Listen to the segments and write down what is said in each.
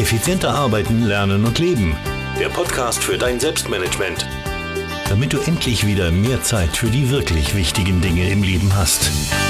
Effizienter arbeiten, lernen und leben. Der Podcast für dein Selbstmanagement. Damit du endlich wieder mehr Zeit für die wirklich wichtigen Dinge im Leben hast.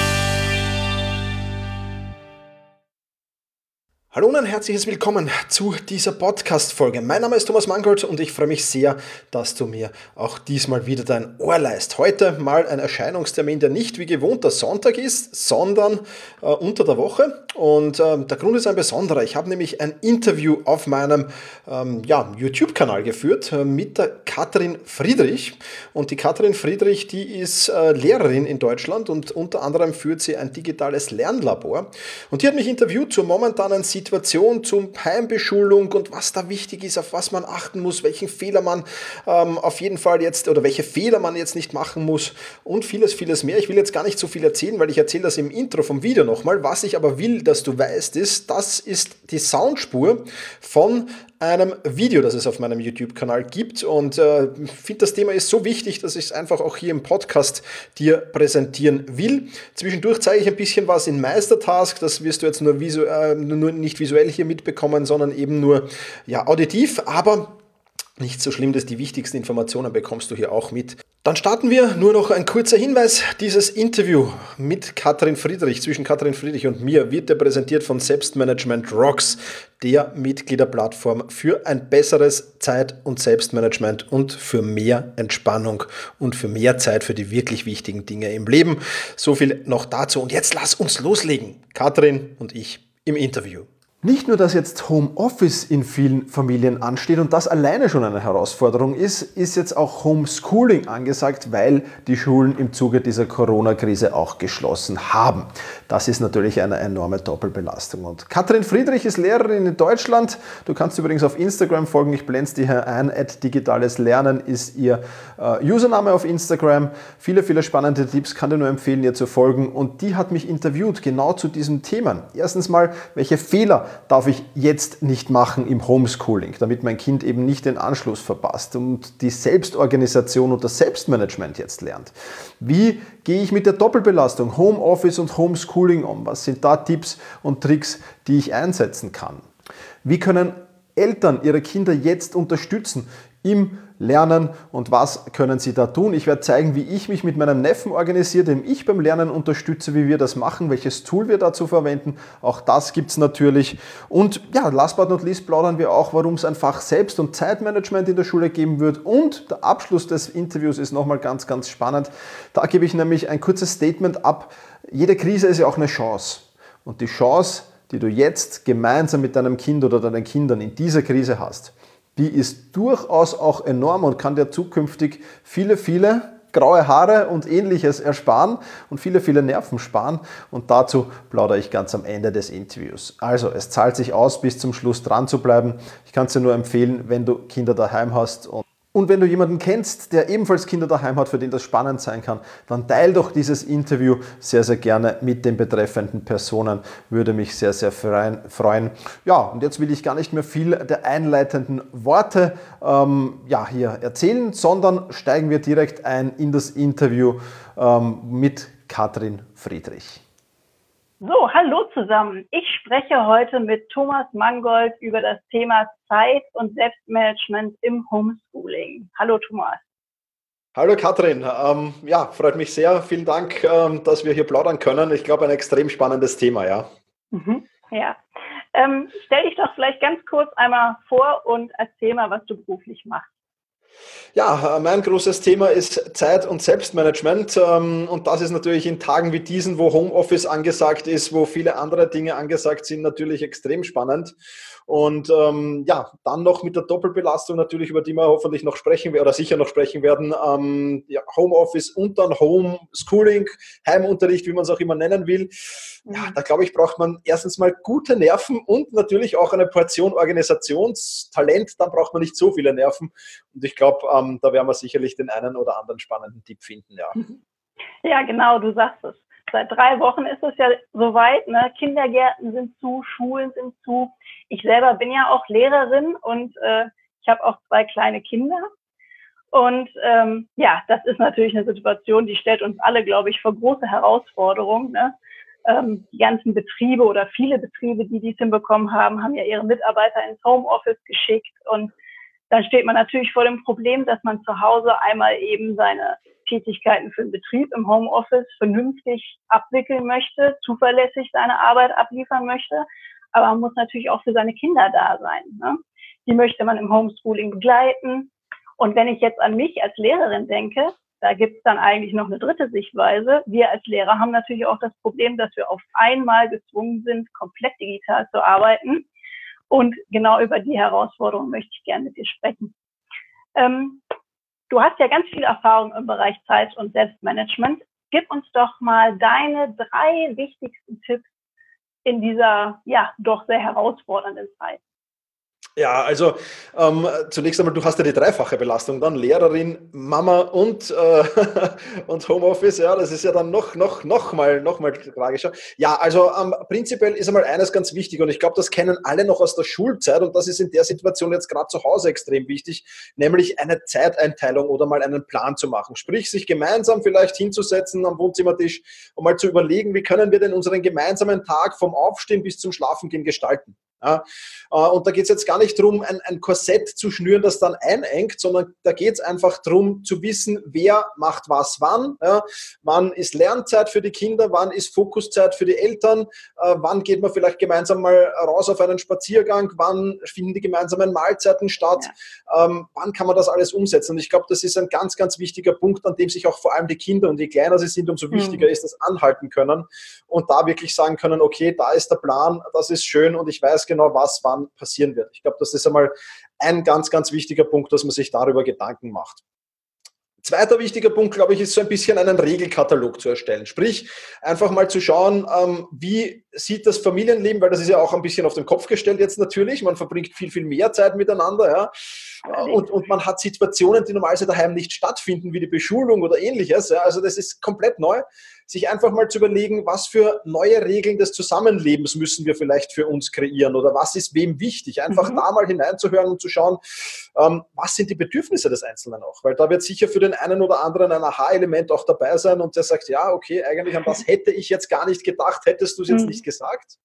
Hallo und ein herzliches Willkommen zu dieser Podcast-Folge. Mein Name ist Thomas Mangold und ich freue mich sehr, dass du mir auch diesmal wieder dein Ohr leihst. Heute mal ein Erscheinungstermin, der nicht wie gewohnt der Sonntag ist, sondern unter der Woche. Und der Grund ist ein besonderer. Ich habe nämlich ein Interview auf meinem YouTube-Kanal geführt mit der Katrin Friedrich. Und die Katrin Friedrich, die ist Lehrerin in Deutschland und unter anderem führt sie ein digitales Lernlabor. Und die hat mich interviewt zur momentanen Situation, zum Heimbeschulung und was da wichtig ist, auf was man achten muss, welchen Fehler man auf jeden Fall jetzt oder welche Fehler man jetzt nicht machen muss und vieles, vieles mehr. Ich will jetzt gar nicht so viel erzählen, weil ich erzähle das im Intro vom Video nochmal. Was ich aber will, dass du weißt, das ist die Soundspur von einem Video, das es auf meinem YouTube-Kanal gibt und finde, das Thema ist so wichtig, dass ich es einfach auch hier im Podcast dir präsentieren will. Zwischendurch zeige ich ein bisschen was in Meistertask, das wirst du jetzt nur nicht visuell hier mitbekommen, sondern eben nur auditiv, aber nicht so schlimm, dass die wichtigsten Informationen bekommst du hier auch mit. Dann starten wir. Nur noch ein kurzer Hinweis. Dieses Interview mit Katrin Friedrich, zwischen Katrin Friedrich und mir, wird dir präsentiert von Selbstmanagement Rocks, der Mitgliederplattform für ein besseres Zeit- und Selbstmanagement und für mehr Entspannung und für mehr Zeit für die wirklich wichtigen Dinge im Leben. So viel noch dazu. Und jetzt lass uns loslegen. Katrin und ich im Interview. Nicht nur, dass jetzt Homeoffice in vielen Familien ansteht und das alleine schon eine Herausforderung ist jetzt auch Homeschooling angesagt, weil die Schulen im Zuge dieser Corona-Krise auch geschlossen haben. Das ist natürlich eine enorme Doppelbelastung. Und Katrin Friedrich ist Lehrerin in Deutschland. Du kannst übrigens auf Instagram folgen. Ich blende es dir hier ein. @digitales-lernen ist ihr Username auf Instagram. Viele, viele spannende Tipps, kann dir nur empfehlen, ihr zu folgen. Und die hat mich interviewt genau zu diesem Thema. Erstens mal, welche Fehler darf ich jetzt nicht machen im Homeschooling, damit mein Kind eben nicht den Anschluss verpasst und die Selbstorganisation und das Selbstmanagement jetzt lernt. Wie gehe ich mit der Doppelbelastung Homeoffice und Homeschooling um? Was sind da Tipps und Tricks, die ich einsetzen kann? Wie können Eltern ihre Kinder jetzt unterstützen im Lernen und was können sie da tun? Ich werde zeigen, wie ich mich mit meinem Neffen organisiere, dem ich beim Lernen unterstütze, wie wir das machen, welches Tool wir dazu verwenden. Auch das gibt es natürlich. Und last but not least plaudern wir auch, warum es ein Fach Selbst- und Zeitmanagement in der Schule geben wird. Und der Abschluss des Interviews ist nochmal ganz, ganz spannend. Da gebe ich nämlich ein kurzes Statement ab. Jede Krise ist ja auch eine Chance. Und die Chance, die du jetzt gemeinsam mit deinem Kind oder deinen Kindern in dieser Krise hast, die ist durchaus auch enorm und kann dir zukünftig viele, viele graue Haare und Ähnliches ersparen und viele, viele Nerven sparen. Und dazu plaudere ich ganz am Ende des Interviews. Also, es zahlt sich aus, bis zum Schluss dran zu bleiben. Ich kann es dir nur empfehlen, wenn du Kinder daheim hast. Und wenn du jemanden kennst, der ebenfalls Kinder daheim hat, für den das spannend sein kann, dann teil doch dieses Interview sehr, sehr gerne mit den betreffenden Personen. Würde mich sehr, sehr freuen. Ja, und jetzt will ich gar nicht mehr viel der einleitenden Worte hier erzählen, sondern steigen wir direkt ein in das Interview mit Katrin Friedrich. So, hallo zusammen. Ich spreche heute mit Thomas Mangold über das Thema Zeit- und Selbstmanagement im Homeschooling. Hallo Thomas. Hallo Katrin, freut mich sehr. Vielen Dank, dass wir hier plaudern können. Ich glaube, ein extrem spannendes Thema, ja. Ja, stell dich doch vielleicht ganz kurz einmal vor und erzähl mal, was du beruflich machst. Ja, mein großes Thema ist Zeit- und Selbstmanagement und das ist natürlich in Tagen wie diesen, wo Homeoffice angesagt ist, wo viele andere Dinge angesagt sind, natürlich extrem spannend. Und dann noch mit der Doppelbelastung natürlich, über die wir hoffentlich noch sprechen oder sicher noch sprechen werden, Homeoffice und dann Homeschooling, Heimunterricht, wie man es auch immer nennen will. Ja, da glaube ich, braucht man erstens mal gute Nerven und natürlich auch eine Portion Organisationstalent. Dann braucht man nicht so viele Nerven. Und ich glaube, da werden wir sicherlich den einen oder anderen spannenden Tipp finden, ja. Ja, genau, du sagst es. Seit 3 Wochen ist es ja soweit, ne? Kindergärten sind zu, Schulen sind zu. Ich selber bin ja auch Lehrerin und ich habe auch 2 kleine Kinder. Und das ist natürlich eine Situation, die stellt uns alle, glaube ich, vor große Herausforderungen, ne? Die ganzen Betriebe oder viele Betriebe, die dies hinbekommen haben, haben ja ihre Mitarbeiter ins Homeoffice geschickt. Und dann steht man natürlich vor dem Problem, dass man zu Hause einmal eben seine Tätigkeiten für den Betrieb im Homeoffice vernünftig abwickeln möchte, zuverlässig seine Arbeit abliefern möchte. Aber man muss natürlich auch für seine Kinder da sein, ne? Die möchte man im Homeschooling begleiten. Und wenn ich jetzt an mich als Lehrerin denke, da gibt es dann eigentlich noch eine dritte Sichtweise. Wir als Lehrer haben natürlich auch das Problem, dass wir auf einmal gezwungen sind, komplett digital zu arbeiten. Und genau über die Herausforderung möchte ich gerne mit dir sprechen. Du hast ja ganz viel Erfahrung im Bereich Zeit- und Selbstmanagement. Gib uns doch mal deine 3 wichtigsten Tipps in dieser, ja, doch sehr herausfordernden Zeit. Ja, also zunächst einmal, du hast ja die dreifache Belastung dann, Lehrerin, Mama und, und Homeoffice, ja, das ist ja dann noch mal tragischer. Ja, also prinzipiell ist einmal eines ganz wichtig und ich glaube, das kennen alle noch aus der Schulzeit und das ist in der Situation jetzt gerade zu Hause extrem wichtig, nämlich eine Zeiteinteilung oder mal einen Plan zu machen. Sprich, sich gemeinsam vielleicht hinzusetzen am Wohnzimmertisch und mal zu überlegen, wie können wir denn unseren gemeinsamen Tag vom Aufstehen bis zum Schlafengehen gestalten. Ja, und da geht es jetzt gar nicht darum, ein Korsett zu schnüren, das dann einengt, sondern da geht es einfach darum zu wissen, wer macht was wann. Ja, wann ist Lernzeit für die Kinder, wann ist Fokuszeit für die Eltern, wann geht man vielleicht gemeinsam mal raus auf einen Spaziergang, wann finden die gemeinsamen Mahlzeiten statt, wann kann man das alles umsetzen. Und ich glaube, das ist ein ganz, ganz wichtiger Punkt, an dem sich auch vor allem die Kinder, und je kleiner sie sind, umso wichtiger ist, das anhalten können und da wirklich sagen können, okay, da ist der Plan, das ist schön und ich weiß genau, was wann passieren wird. Ich glaube, das ist einmal ein ganz, ganz wichtiger Punkt, dass man sich darüber Gedanken macht. Zweiter wichtiger Punkt, glaube ich, ist so ein bisschen einen Regelkatalog zu erstellen. Sprich, einfach mal zu schauen, wie sieht das Familienleben, weil das ist ja auch ein bisschen auf den Kopf gestellt jetzt natürlich. Man verbringt viel, viel mehr Zeit miteinander, ja. Und man hat Situationen, die normalerweise daheim nicht stattfinden, wie die Beschulung oder ähnliches. Ja. Also das ist komplett neu. Sich einfach mal zu überlegen, was für neue Regeln des Zusammenlebens müssen wir vielleicht für uns kreieren oder was ist wem wichtig. Einfach da mal hineinzuhören und zu schauen, was sind die Bedürfnisse des Einzelnen auch. Weil da wird sicher für den einen oder anderen ein Aha-Element auch dabei sein und der sagt, ja, okay, eigentlich an das hätte ich jetzt gar nicht gedacht, hättest du es jetzt nicht gesagt.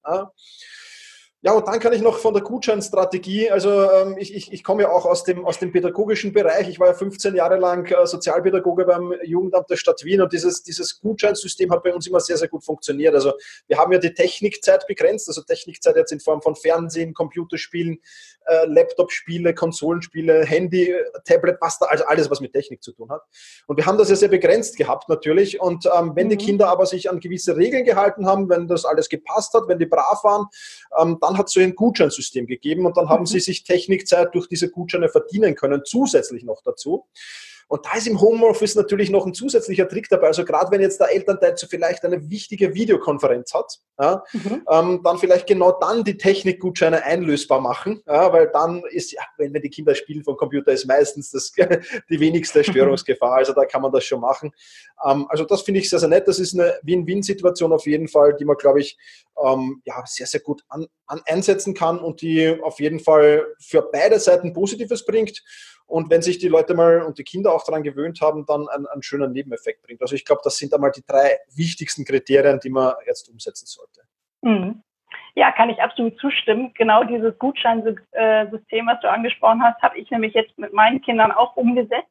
Ja, und dann kann ich noch von der Gutscheinstrategie, also ich komme ja auch aus dem pädagogischen Bereich, ich war ja 15 Jahre lang Sozialpädagoge beim Jugendamt der Stadt Wien und dieses Gutscheinsystem hat bei uns immer sehr, sehr gut funktioniert. Also wir haben ja die Technikzeit begrenzt, also Technikzeit jetzt in Form von Fernsehen, Computerspielen, Laptop-Spiele, Konsolenspiele, Handy, Tablet, also alles, was mit Technik zu tun hat. Und wir haben das ja sehr begrenzt gehabt natürlich und wenn die Kinder aber sich an gewisse Regeln gehalten haben, wenn das alles gepasst hat, wenn die brav waren, dann hat es so ein Gutscheinsystem gegeben und dann haben sie sich Technikzeit durch diese Gutscheine verdienen können, zusätzlich noch dazu. Und da ist im Homeoffice natürlich noch ein zusätzlicher Trick dabei. Also gerade wenn jetzt der Elternteil so vielleicht eine wichtige Videokonferenz hat, ja, dann vielleicht genau dann die Technikgutscheine einlösbar machen, ja, weil dann ist, ja, wenn die Kinder spielen vom Computer, ist meistens die wenigste Störungsgefahr. Also da kann man das schon machen. Also das finde ich sehr, sehr nett. Das ist eine Win-Win-Situation auf jeden Fall, die man, glaube ich, sehr, sehr gut einsetzen kann und die auf jeden Fall für beide Seiten Positives bringt. Und wenn sich die Leute mal und die Kinder auch daran gewöhnt haben, dann einen schönen Nebeneffekt bringt. Also ich glaube, das sind einmal die 3 wichtigsten Kriterien, die man jetzt umsetzen sollte. Ja, kann ich absolut zustimmen. Genau dieses Gutscheinsystem, was du angesprochen hast, habe ich nämlich jetzt mit meinen Kindern auch umgesetzt.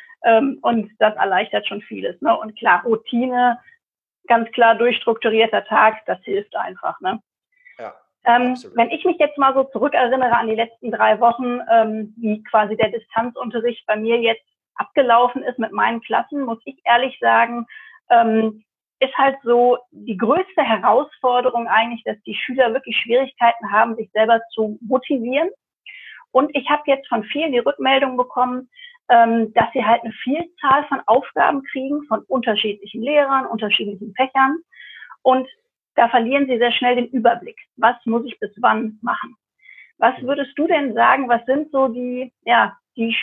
Und das erleichtert schon vieles. Ne? Und klar, Routine, ganz klar durchstrukturierter Tag, das hilft einfach. Ne? Ja. Wenn ich mich jetzt mal so zurückerinnere an die letzten 3 Wochen, wie quasi der Distanzunterricht bei mir jetzt abgelaufen ist mit meinen Klassen, muss ich ehrlich sagen, ist halt so die größte Herausforderung eigentlich, dass die Schüler wirklich Schwierigkeiten haben, sich selber zu motivieren. Und ich habe jetzt von vielen die Rückmeldung bekommen, dass sie halt eine Vielzahl von Aufgaben kriegen von unterschiedlichen Lehrern, unterschiedlichen Fächern. Und da verlieren sie sehr schnell den Überblick. Was muss ich bis wann machen? Was würdest du denn sagen, was sind so die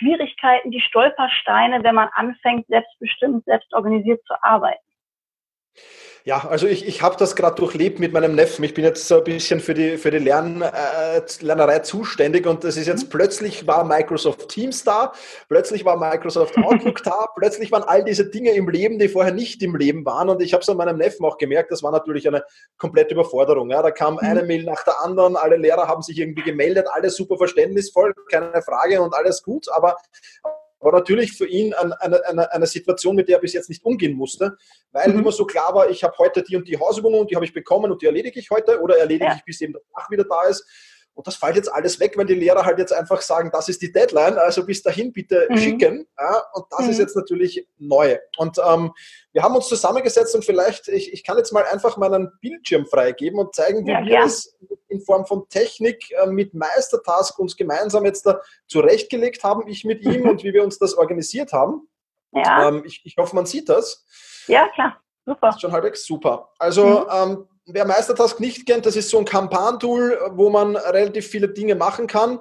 Schwierigkeiten, die Stolpersteine, wenn man anfängt, selbstbestimmt, selbstorganisiert zu arbeiten? Ja, also ich habe das gerade durchlebt mit meinem Neffen. Ich bin jetzt so ein bisschen für die Lernerei zuständig und das ist jetzt plötzlich war Microsoft Teams da, plötzlich war Microsoft Outlook da, plötzlich waren all diese Dinge im Leben, die vorher nicht im Leben waren und ich habe es an meinem Neffen auch gemerkt, das war natürlich eine komplette Überforderung. Ja. Da kam eine Mail nach der anderen, alle Lehrer haben sich irgendwie gemeldet, alles super verständnisvoll, keine Frage und alles gut, aber war natürlich für ihn eine Situation, mit der er bis jetzt nicht umgehen musste, weil immer so klar war, ich habe heute die und die Hausübungen und die habe ich bekommen und die erledige ich heute oder erledige ich, bis eben der Tag wieder da ist. Und das fällt jetzt alles weg, weil die Lehrer halt jetzt einfach sagen, das ist die Deadline, also bis dahin bitte schicken. Ja, und das ist jetzt natürlich neu. Und wir haben uns zusammengesetzt und vielleicht, ich kann jetzt mal einfach meinen Bildschirm freigeben und zeigen, wie wir es in Form von Technik mit Meistertask uns gemeinsam jetzt da zurechtgelegt haben, ich mit ihm und wie wir uns das organisiert haben. Ja. Ich hoffe, man sieht das. Ja, klar. Super. Das ist schon halbwegs super. Also wer Meistertask nicht kennt, das ist so ein Kanban-Tool, wo man relativ viele Dinge machen kann.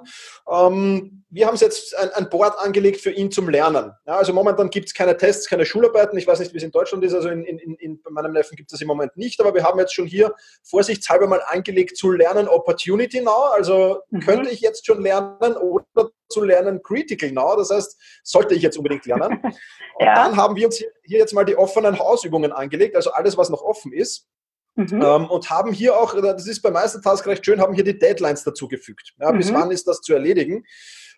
Wir haben jetzt ein Board angelegt für ihn zum Lernen. Ja, also momentan gibt es keine Tests, keine Schularbeiten. Ich weiß nicht, wie es in Deutschland ist. Also bei meinem Neffen gibt es das im Moment nicht. Aber wir haben jetzt schon hier vorsichtshalber mal angelegt zu lernen Opportunity Now. Also könnte ich jetzt schon lernen oder zu lernen Critical Now. Das heißt, sollte ich jetzt unbedingt lernen. Und dann haben wir uns hier jetzt mal die offenen Hausübungen angelegt. Also alles, was noch offen ist. Und haben hier auch, das ist bei Meistertask recht schön, haben hier die Deadlines dazugefügt. Ja, bis wann ist das zu erledigen?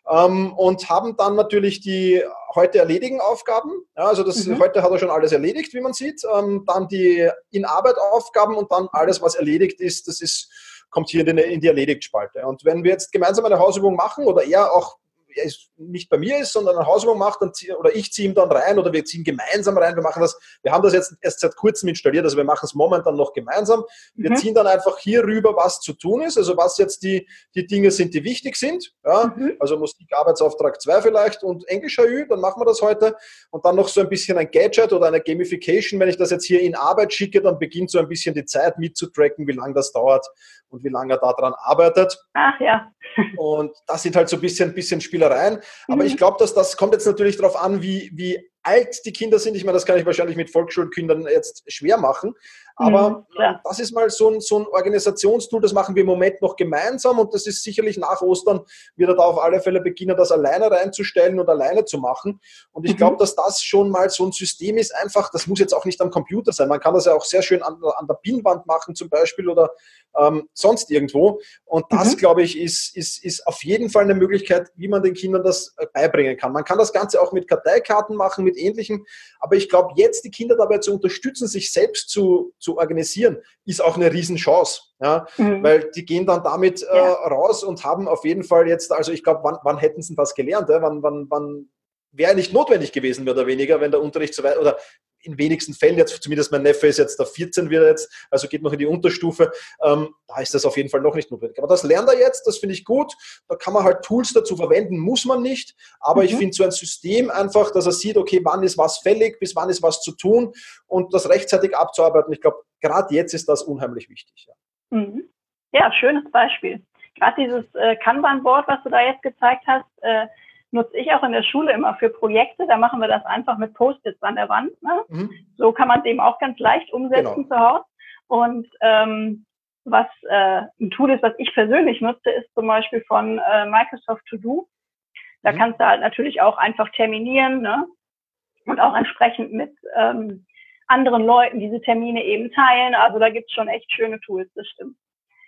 Und haben dann natürlich die heute erledigen Aufgaben. Ja, also heute hat er schon alles erledigt, wie man sieht. Dann die In-Arbeit-Aufgaben und dann alles, was erledigt ist, kommt hier in die Erledigt-Spalte. Und wenn wir jetzt gemeinsam eine Hausübung machen oder er nicht bei mir ist, sondern eine Hausübung macht, oder ich ziehe ihn dann rein oder wir ziehen gemeinsam rein. Wir haben das jetzt erst seit kurzem installiert, also wir machen es momentan noch gemeinsam. Wir ziehen dann einfach hier rüber, was zu tun ist, also was jetzt die Dinge sind, die wichtig sind. Ja? Also Musik, Arbeitsauftrag 2 vielleicht und Englisch AÜ, dann machen wir das heute. Und dann noch so ein bisschen ein Gadget oder eine Gamification. Wenn ich das jetzt hier in Arbeit schicke, dann beginnt so ein bisschen die Zeit mitzutracken, wie lange das dauert und wie lange er daran arbeitet. Ach ja. Und das sind halt so ein bisschen Spielereien. Aber ich glaube, dass das kommt jetzt natürlich darauf an, wie alt die Kinder sind. Ich meine, das kann ich wahrscheinlich mit Volksschulkindern jetzt schwer machen. Aber das ist mal so ein Organisationstool, das machen wir im Moment noch gemeinsam und das ist sicherlich nach Ostern, wird er da auf alle Fälle beginnen, das alleine reinzustellen und alleine zu machen. Und ich glaube, dass das schon mal so ein System ist, einfach, das muss jetzt auch nicht am Computer sein. Man kann das ja auch sehr schön an der Pinnwand machen zum Beispiel oder sonst irgendwo. Und das, glaube ich, ist auf jeden Fall eine Möglichkeit, wie man den Kindern das beibringen kann. Man kann das Ganze auch mit Karteikarten machen, mit Ähnlichem. Aber ich glaube, jetzt die Kinder dabei zu unterstützen, sich selbst zu organisieren, ist auch eine Riesenchance. Ja? Weil die gehen dann damit raus und haben auf jeden Fall jetzt, also ich glaube, wann hätten sie das gelernt? Ja? Wann wäre nicht notwendig gewesen, mehr oder weniger, wenn der Unterricht so weit, oder in wenigsten Fällen, jetzt zumindest mein Neffe ist jetzt der 14 wieder jetzt, also geht noch in die Unterstufe, da ist das auf jeden Fall noch nicht notwendig. Aber das lernt er jetzt, das finde ich gut, da kann man halt Tools dazu verwenden, muss man nicht, aber ich finde so ein System einfach, dass er sieht, okay, wann ist was fällig, bis wann ist was zu tun und das rechtzeitig abzuarbeiten. Ich glaube, gerade jetzt ist das unheimlich wichtig. Ja, schönes Beispiel. Gerade dieses Kanban-Board, was du da jetzt gezeigt hast, nutze ich auch in der Schule immer für Projekte. Da machen wir das einfach mit Post-its an der Wand. Ne? So kann man es eben auch ganz leicht umsetzen zu Hause. Und was ein Tool ist, was ich persönlich nutze, ist zum Beispiel von Microsoft To Do. Da kannst du halt natürlich auch einfach terminieren, ne? Und auch entsprechend mit anderen Leuten diese Termine eben teilen. Also da gibt es schon echt schöne Tools, das stimmt.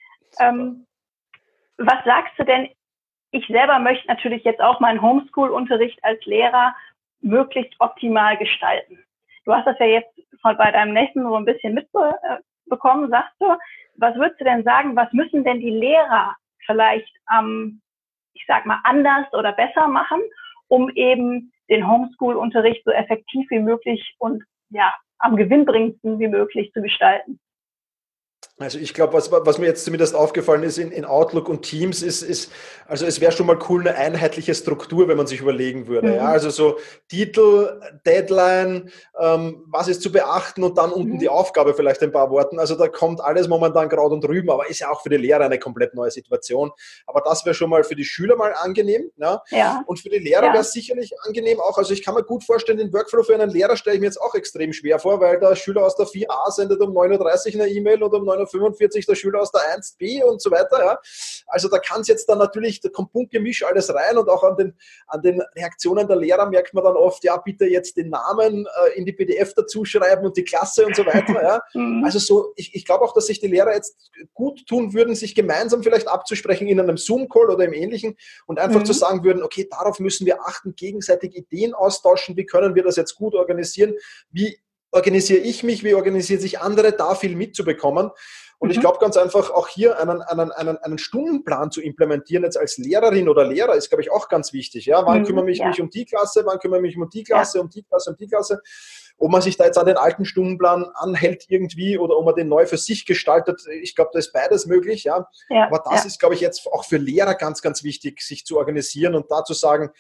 Was sagst du denn? Ich selber möchte natürlich jetzt auch meinen Homeschool-Unterricht als Lehrer möglichst optimal gestalten. Du hast das ja jetzt bei deinem Neffen so ein bisschen mitbekommen, sagst du. Was würdest du denn sagen, was müssen denn die Lehrer vielleicht, ich sag mal, anders oder besser machen, um eben den Homeschool-Unterricht so effektiv wie möglich und ja, am gewinnbringendsten wie möglich zu gestalten? Also ich glaube, was mir jetzt zumindest aufgefallen ist in Outlook und Teams, also es wäre schon mal cool, eine einheitliche Struktur, wenn man sich überlegen würde. Ja? Mhm. Also so Titel, Deadline, was ist zu beachten und dann unten die Mhm. Aufgabe vielleicht ein paar Worten. Also da kommt alles momentan Kraut und Rüben, aber ist ja auch für die Lehrer eine komplett neue Situation. Aber das wäre schon mal für die Schüler mal angenehm. Ja? Ja, Und für die Lehrer wäre ja. es sicherlich angenehm auch. Also ich kann mir gut vorstellen, den Workflow für einen Lehrer stelle ich mir jetzt auch extrem schwer vor, weil der Schüler aus der 4a sendet um 9:30 Uhr eine E-Mail und um 9:45 Uhr der Schüler aus der 1b und so weiter. Ja. Also da kann es jetzt dann natürlich, da kommt Punktgemisch alles rein und auch an den Reaktionen der Lehrer merkt man dann oft, ja, bitte jetzt den Namen in die PDF dazu schreiben und die Klasse und so weiter. Ja. Mhm. Also so, ich glaube auch, dass sich die Lehrer jetzt gut tun würden, sich gemeinsam vielleicht abzusprechen in einem Zoom-Call oder im Ähnlichen und einfach zu Mhm. sagen würden, okay, darauf müssen wir achten, gegenseitig Ideen austauschen, wie können wir das jetzt gut organisieren, wie organisiere ich mich, wie organisieren sich andere, da viel mitzubekommen. Und ich Mhm. glaube ganz einfach, auch hier einen Stundenplan zu implementieren, jetzt als Lehrerin oder Lehrer, ist, glaube ich, auch ganz wichtig. Ja? Wann Mhm. kümmere ich Ja, mich um die Klasse, wann kümmere ich mich um die ja. Klasse, um die Klasse, um die Klasse. Ob man sich da jetzt an den alten Stundenplan anhält irgendwie oder ob man den neu für sich gestaltet, ich glaube, da ist beides möglich. Ja? Ja, Aber das ja. ist, glaube ich, jetzt auch für Lehrer ganz, ganz wichtig, sich zu organisieren und da zu sagen,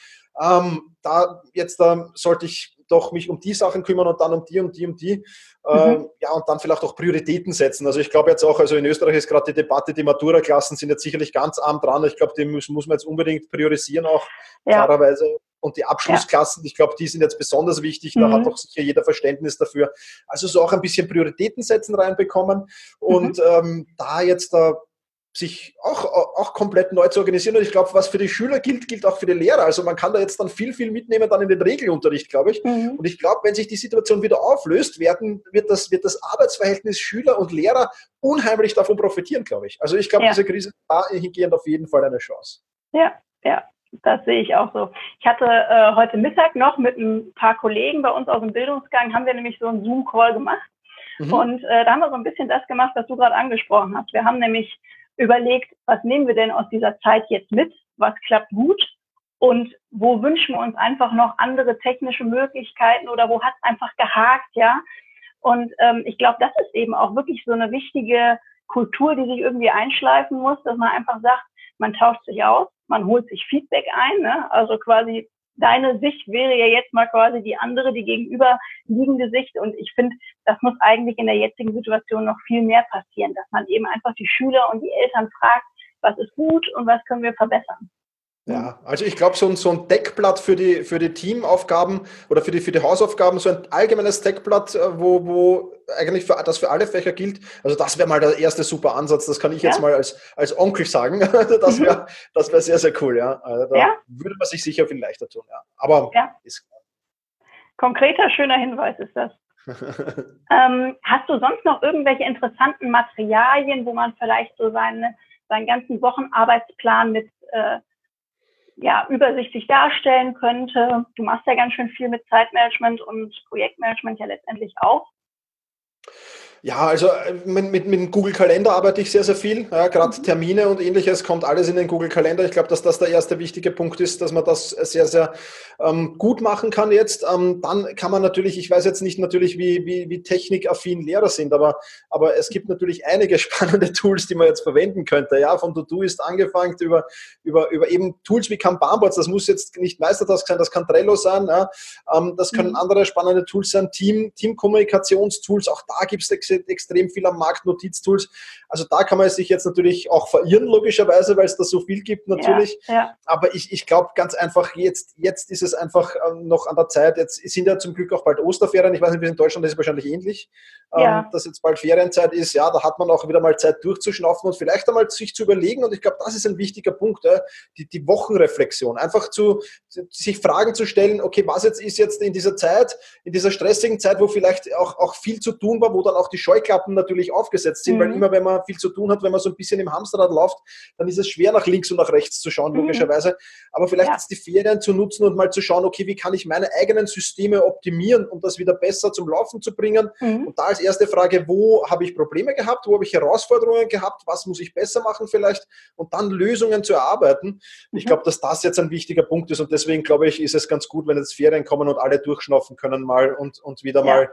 da sollte ich doch mich um die Sachen kümmern und dann um die und die und die. Mhm. Ja, und dann vielleicht auch Prioritäten setzen. Also ich glaube jetzt auch, also in Österreich ist gerade die Debatte, die Matura-Klassen sind jetzt sicherlich ganz arm dran. Ich glaube, die muss man jetzt unbedingt priorisieren auch, Ja, klarerweise. Und die ja. Abschlussklassen, ich glaube, die sind jetzt besonders wichtig. Da hat Mhm. auch sicher jeder Verständnis dafür. Also so auch ein bisschen Prioritäten setzen reinbekommen Mhm. und da jetzt sich auch komplett neu zu organisieren. Und ich glaube, was für die Schüler gilt, gilt auch für die Lehrer. Also man kann da jetzt dann viel, viel mitnehmen dann in den Regelunterricht, glaube ich. Mhm. Und ich glaube, wenn sich die Situation wieder auflöst, wird das Arbeitsverhältnis Schüler und Lehrer unheimlich davon profitieren, glaube ich. Also ich glaube, Ja, diese Krise ist dahingehend auf jeden Fall eine Chance. ja, ja. Das sehe ich auch so. Ich hatte heute Mittag noch mit ein paar Kollegen bei uns aus dem Bildungsgang, haben wir nämlich so einen Zoom-Call gemacht. Mhm. Und da haben wir so ein bisschen das gemacht, was du gerade angesprochen hast. Wir haben nämlich überlegt, was nehmen wir denn aus dieser Zeit jetzt mit? Was klappt gut? Und wo wünschen wir uns einfach noch andere technische Möglichkeiten oder wo hat es einfach gehakt, ja? Und ich glaube, das ist eben auch wirklich so eine wichtige Kultur, die sich irgendwie einschleifen muss, dass man einfach sagt, man tauscht sich aus, man holt sich Feedback ein, ne? Also quasi deine Sicht wäre ja jetzt mal quasi die andere, die gegenüberliegende Sicht. Und ich finde, das muss eigentlich in der jetzigen Situation noch viel mehr passieren, dass man eben einfach die Schüler und die Eltern fragt, was ist gut und was können wir verbessern. Ja, also ich glaube, so ein Deckblatt für die Teamaufgaben oder für die Hausaufgaben, so ein allgemeines Deckblatt, wo eigentlich das für alle Fächer gilt. Also das wäre mal der erste super Ansatz. Das kann ich jetzt Ja? mal als Onkel sagen. Das Mhm. das wäre sehr, sehr cool, ja. Also da Ja? würde man sich sicher viel leichter tun, ja. Aber Ja. ist klar. Konkreter, schöner Hinweis ist das. Hast du sonst noch irgendwelche interessanten Materialien, wo man vielleicht so seinen ganzen Wochenarbeitsplan mit übersichtlich darstellen könnte? Du machst ja ganz schön viel mit Zeitmanagement und Projektmanagement ja letztendlich auch. Ja, also mit dem Google Kalender arbeite ich sehr, sehr viel. Ja, gerade Mhm. Termine und ähnliches kommt alles in den Google Kalender. Ich glaube, dass das der erste wichtige Punkt ist, dass man das sehr, sehr gut machen kann jetzt. Dann kann man natürlich, ich weiß jetzt nicht natürlich, wie technikaffin Lehrer sind, aber es gibt natürlich einige spannende Tools, die man jetzt verwenden könnte. Ja, von Todoist angefangen über eben Tools wie Kanban-Boards. Das muss jetzt nicht Meistertask sein, das kann Trello sein. Ja. Das können Mhm. andere spannende Tools sein, Teamkommunikationstools. Auch da gibt es extrem viel am Markt, Notiztools. Also da kann man sich jetzt natürlich auch verirren, logischerweise, weil es da so viel gibt Ja, natürlich. ja. Aber ich glaube ganz einfach, jetzt ist es einfach noch an der Zeit. Jetzt sind ja zum Glück auch bald Osterferien. Ich weiß nicht, wie in Deutschland ist es wahrscheinlich ähnlich, Ja. dass jetzt bald Ferienzeit ist. Ja, da hat man auch wieder mal Zeit durchzuschnaufen und vielleicht einmal sich zu überlegen. Und ich glaube, das ist ein wichtiger Punkt, die Wochenreflexion. Einfach sich Fragen zu stellen, okay, was ist jetzt in dieser Zeit, in dieser stressigen Zeit, wo vielleicht auch viel zu tun war, wo dann auch die Scheuklappen natürlich aufgesetzt sind, weil Mhm. immer, wenn man viel zu tun hat, wenn man so ein bisschen im Hamsterrad läuft, dann ist es schwer, nach links und nach rechts zu schauen, Mhm. logischerweise. Aber vielleicht Ja. jetzt die Ferien zu nutzen und mal zu schauen, okay, wie kann ich meine eigenen Systeme optimieren, um das wieder besser zum Laufen zu bringen? Mhm. Und da als erste Frage, wo habe ich Probleme gehabt, wo habe ich Herausforderungen gehabt, was muss ich besser machen vielleicht? Und dann Lösungen zu erarbeiten. Ich Mhm. glaube, dass das jetzt ein wichtiger Punkt ist und deswegen glaube ich, ist es ganz gut, wenn jetzt Ferien kommen und alle durchschnaufen können mal und wieder Ja. mal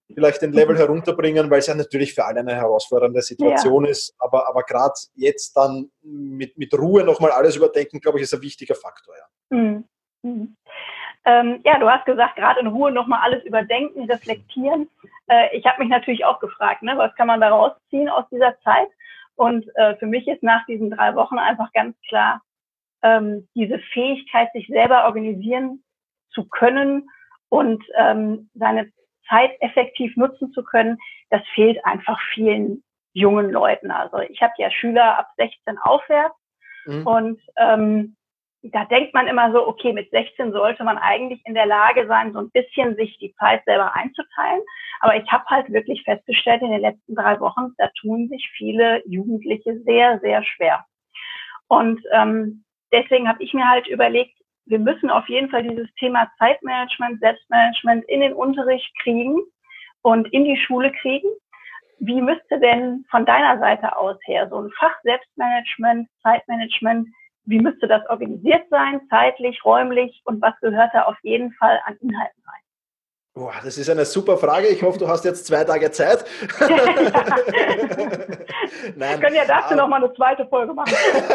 vielleicht den Level herunterbringen, weil es ja natürlich für alle eine herausfordernde Situation ist. Aber gerade jetzt dann mit Ruhe nochmal alles überdenken, glaube ich, ist ein wichtiger Faktor. Ja. Mhm. Ja, du hast gesagt, gerade in Ruhe nochmal alles überdenken, reflektieren. Ich habe mich natürlich auch gefragt, ne, was kann man da rausziehen aus dieser Zeit? Und für mich ist nach diesen 3 Wochen einfach ganz klar, diese Fähigkeit, sich selber organisieren zu können und seine Zeit effektiv nutzen zu können, das fehlt einfach vielen jungen Leuten. Also ich habe ja Schüler ab 16 aufwärts und da denkt man immer so, okay, mit 16 sollte man eigentlich in der Lage sein, so ein bisschen sich die Zeit selber einzuteilen. Aber ich habe halt wirklich festgestellt, in den letzten 3 Wochen, da tun sich viele Jugendliche sehr, sehr schwer. Und deswegen habe ich mir halt überlegt, wir müssen auf jeden Fall dieses Thema Zeitmanagement, Selbstmanagement in den Unterricht kriegen und in die Schule kriegen. Wie müsste denn von deiner Seite aus her so ein Fach Selbstmanagement, Zeitmanagement, wie müsste das organisiert sein, zeitlich, räumlich und was gehört da auf jeden Fall an Inhalten rein? Boah, das ist eine super Frage. Ich hoffe, du hast jetzt 2 Tage Zeit. Nein, wir können ja dazu nochmal eine zweite Folge machen.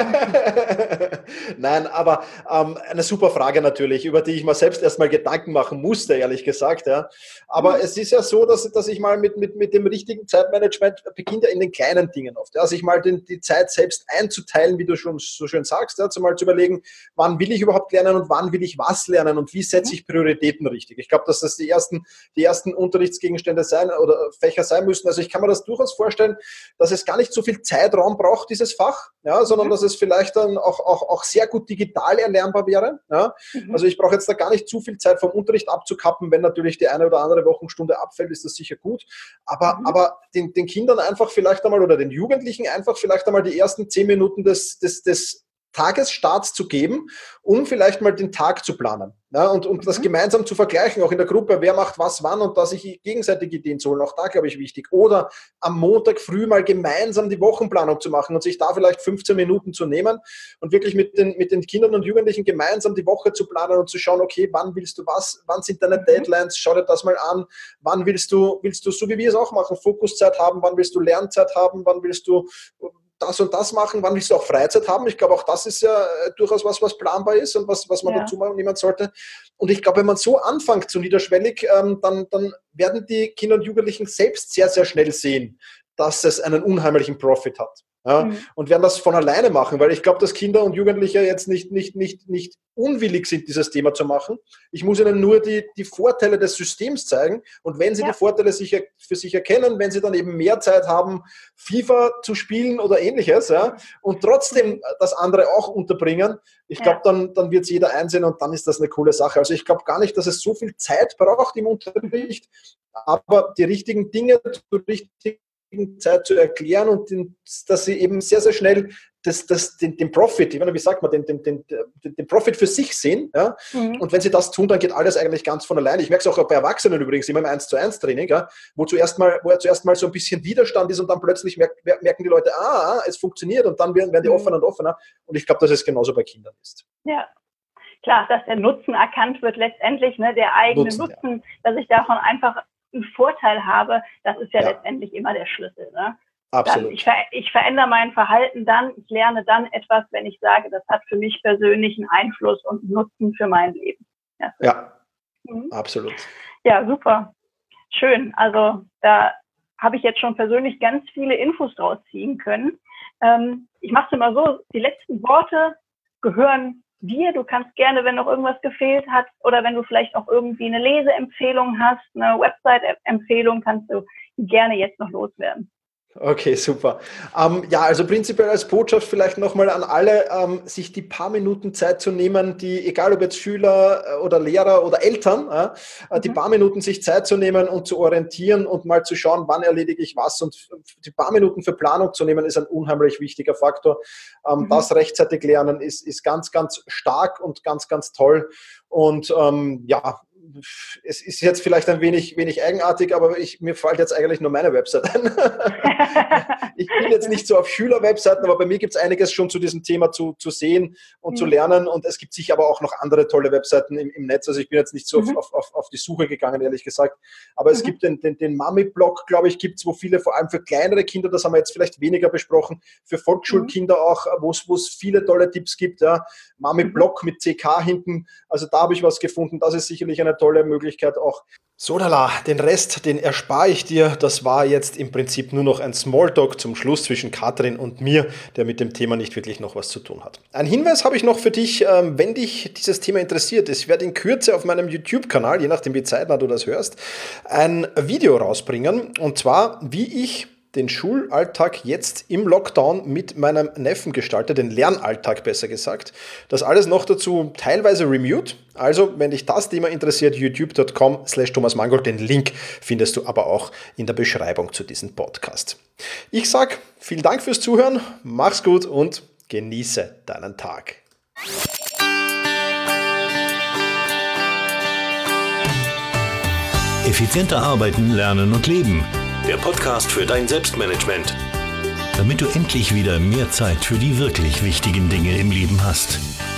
Nein, aber eine super Frage natürlich, über die ich mir selbst erstmal Gedanken machen musste, ehrlich gesagt. Ja. Aber es ist ja so, dass ich mal mit dem richtigen Zeitmanagement beginnt ja in den kleinen Dingen oft. Ja. Sich mal die Zeit selbst einzuteilen, wie du schon so schön sagst, ja. Mal zu überlegen, wann will ich überhaupt lernen und wann will ich was lernen und wie setze ich Prioritäten richtig. Ich glaube, dass das die ersten Unterrichtsgegenstände sein oder Fächer sein müssen. Also ich kann mir das durchaus vorstellen, dass es gar nicht so viel Zeitraum braucht, dieses Fach, ja, sondern dass es vielleicht dann auch sehr gut digital erlernbar wäre. Ja. Also ich brauche jetzt da gar nicht zu viel Zeit vom Unterricht abzukappen. Wenn natürlich die eine oder andere Wochenstunde abfällt, ist das sicher gut. Aber den Kindern einfach vielleicht einmal oder den Jugendlichen einfach vielleicht einmal die ersten 10 Minuten des Tagesstarts zu geben, um vielleicht mal den Tag zu planen. Ja, und das gemeinsam zu vergleichen, auch in der Gruppe, wer macht was wann und da sich gegenseitig Ideen zu holen, auch da, glaube ich, wichtig. Oder am Montag früh mal gemeinsam die Wochenplanung zu machen und sich da vielleicht 15 Minuten zu nehmen und wirklich mit den Kindern und Jugendlichen gemeinsam die Woche zu planen und zu schauen, okay, wann willst du was, wann sind deine Deadlines, schau dir das mal an, wann willst du, so wie wir es auch machen, Fokuszeit haben, wann willst du Lernzeit haben, wann willst du das und das machen, wann willst du auch Freizeit haben? Ich glaube, auch das ist ja durchaus was planbar ist und was man dazu nehmen sollte. Und ich glaube, wenn man so anfängt, so niederschwellig, dann werden die Kinder und Jugendlichen selbst sehr, sehr schnell sehen, dass es einen unheimlichen Profit hat. Ja, und werden das von alleine machen, weil ich glaube, dass Kinder und Jugendliche jetzt nicht unwillig sind, dieses Thema zu machen. Ich muss ihnen nur die Vorteile des Systems zeigen und wenn sie die Vorteile für sich erkennen, wenn sie dann eben mehr Zeit haben, FIFA zu spielen oder ähnliches, ja, und trotzdem das andere auch unterbringen, ich glaube, dann wird es jeder einsehen und dann ist das eine coole Sache. Also ich glaube gar nicht, dass es so viel Zeit braucht im Unterricht, aber die richtigen Dinge zur richtigen Zeit zu erklären und dass sie eben sehr, sehr schnell den Profit, ich meine, wie sagt man, den Profit für sich sehen. Ja? Und wenn sie das tun, dann geht alles eigentlich ganz von alleine. Ich merke es auch bei Erwachsenen übrigens, immer im 1:1 Training, ja? wo zuerst mal so ein bisschen Widerstand ist und dann plötzlich merken die Leute, es funktioniert und dann werden die offener und offener. Und ich glaube, dass es genauso bei Kindern ist. Ja. Klar, dass der Nutzen erkannt wird letztendlich, ne, der eigene Nutzen, dass ich davon einfach einen Vorteil habe, das ist ja letztendlich immer der Schlüssel. Ne? Absolut. Ich verändere mein Verhalten dann, ich lerne dann etwas, wenn ich sage, das hat für mich persönlich einen Einfluss und einen Nutzen für mein Leben. Absolut. Ja, super. Schön. Also da habe ich jetzt schon persönlich ganz viele Infos draus ziehen können. Ich mache es immer so, die letzten Worte gehören dir. Du kannst gerne, wenn noch irgendwas gefehlt hat oder wenn du vielleicht auch irgendwie eine Leseempfehlung hast, eine Website-Empfehlung, kannst du gerne jetzt noch loswerden. Okay, super. Also prinzipiell als Botschaft vielleicht nochmal an alle, sich die paar Minuten Zeit zu nehmen, die, egal ob jetzt Schüler oder Lehrer oder Eltern, die paar Minuten sich Zeit zu nehmen und zu orientieren und mal zu schauen, wann erledige ich was. Und die paar Minuten für Planung zu nehmen, ist ein unheimlich wichtiger Faktor. Das rechtzeitig lernen ist ganz, ganz stark und ganz, ganz toll. Und es ist jetzt vielleicht ein wenig eigenartig, aber mir fällt jetzt eigentlich nur meine Website ein. Ich bin jetzt nicht so auf Schülerwebseiten, aber bei mir gibt es einiges schon zu diesem Thema zu sehen und zu lernen. Und es gibt sicher aber auch noch andere tolle Webseiten im Netz. Also ich bin jetzt nicht so auf die Suche gegangen, ehrlich gesagt. Aber es gibt den Mami-Blog, glaube ich, gibt es, wo viele, vor allem für kleinere Kinder, das haben wir jetzt vielleicht weniger besprochen, für Volksschulkinder auch, wo es viele tolle Tipps gibt. Ja. Mami-Blog mit CK hinten, also da habe ich was gefunden. Das ist sicherlich eine tolle Möglichkeit auch. So, lala, den Rest, den erspare ich dir. Das war jetzt im Prinzip nur noch ein Smalltalk zum Schluss zwischen Katrin und mir, der mit dem Thema nicht wirklich noch was zu tun hat. Ein Hinweis habe ich noch für dich, wenn dich dieses Thema interessiert. Ich werde in Kürze auf meinem YouTube-Kanal, je nachdem wie zeitnah du das hörst, ein Video rausbringen. Und zwar, wie ich den Schulalltag jetzt im Lockdown mit meinem Neffen gestalte, den Lernalltag besser gesagt. Das alles noch dazu teilweise remote. Also, wenn dich das Thema interessiert, youtube.com/Thomas Mangold, den Link findest du aber auch in der Beschreibung zu diesem Podcast. Ich sage vielen Dank fürs Zuhören, mach's gut und genieße deinen Tag. Effizienter arbeiten, lernen und leben. Der Podcast für dein Selbstmanagement. Damit du endlich wieder mehr Zeit für die wirklich wichtigen Dinge im Leben hast.